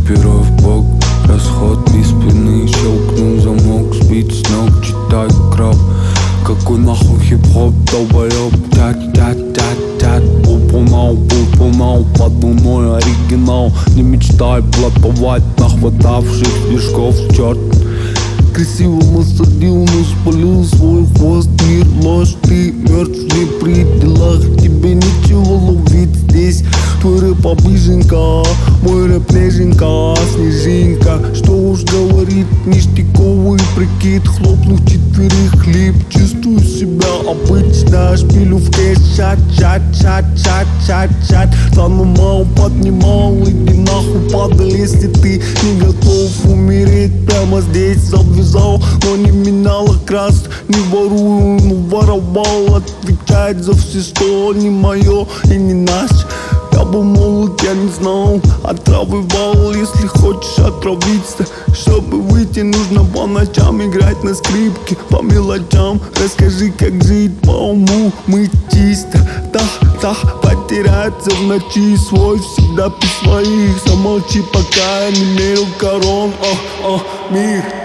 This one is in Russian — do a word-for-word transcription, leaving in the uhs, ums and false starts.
перо в бок, расход без спины. Щелкнул замок, сбит с ног, читай краб. Какой нахуй хип-хоп, долбоёб. Тят-тят-тят-тят, полпунал, полпунал, под луной оригинал. Не мечтай блатовать нахватавших снежков, черт. Красиво насадил, но спалил свой хвост. Мир ложь, ты мертв не при делах. Тебе нечего ловить здесь. Твой рэп обыженька, мой рэп неженька, снежинка. Что уж говорит, ништяковый прикид. Хлопнув четверых хлеб, чувствую себя обычно. Шпилю в кэш, чат, чат, чат, чат, чат, чат. Танумал, поднимал, иди нахуй, падаль, если ты не готов умереть прямо здесь. Обвязал, но не менял окрас. Не ворую, но воровал. Отвечает за все, что не мое и не наше. Я был молод, я не знал, отравывал. Если хочешь отравиться, чтобы выйти, нужно по ночам играть на скрипке. По мелочам расскажи, как жить по уму. Мы чисто, да, да, потеряться в ночи. Свой всегда при своих. Замолчи, пока я не мерил корон. О, о, мир.